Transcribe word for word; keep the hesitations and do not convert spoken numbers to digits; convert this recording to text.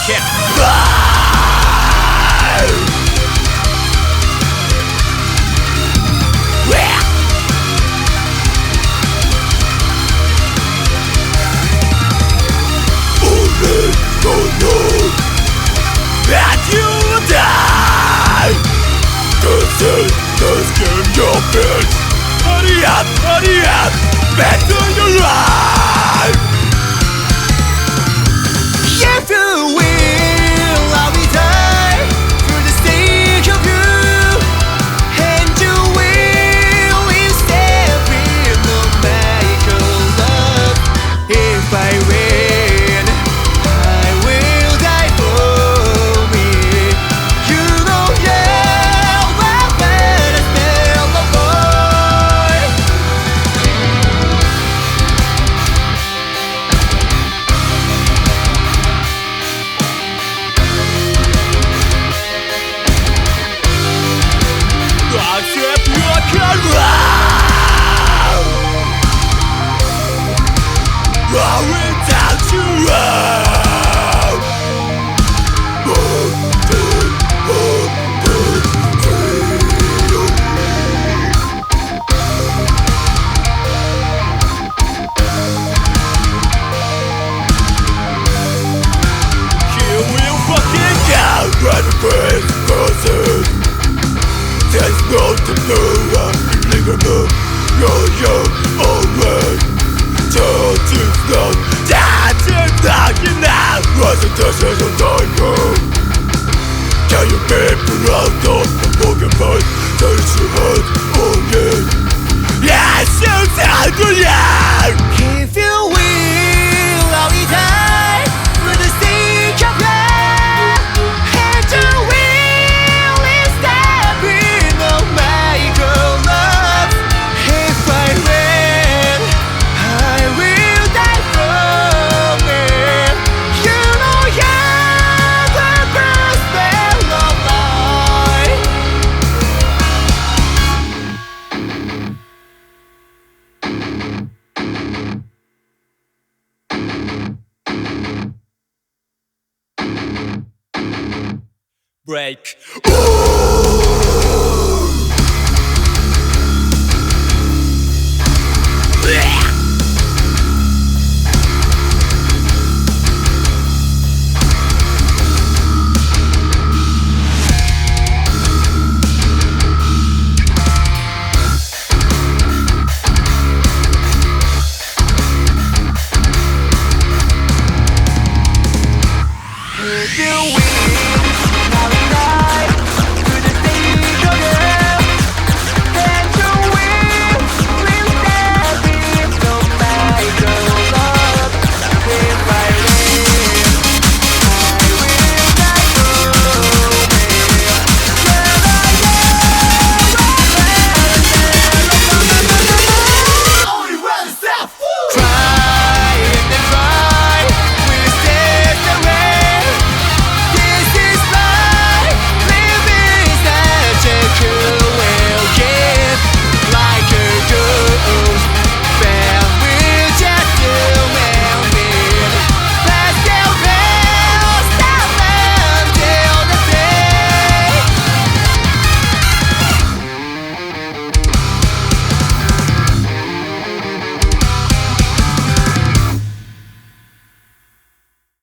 him. Only don't know that you die. This is the skin your bitch. Hurry up, hurry up, back to your life. If you will, I will die through the stage of you, and you will step in the make of love. If I win, I will die for me. You know you're the best little boy. Accept your karma. I will touch you out. One, two, one, two, three. He will fucking go right away, person. There's no to do, I'm illegal. You're young, alright. Touch is not, touch is not enough. What's the touch of the tiger? Can you make me out of the broken bones? Touch your heart, oh yeah. Yes, you sound good, yeah. If you will, I'll be die for the sake of love. And you will step in the make of love. If I win, I will die from it. You know you're the best man of life. Break. Ooh.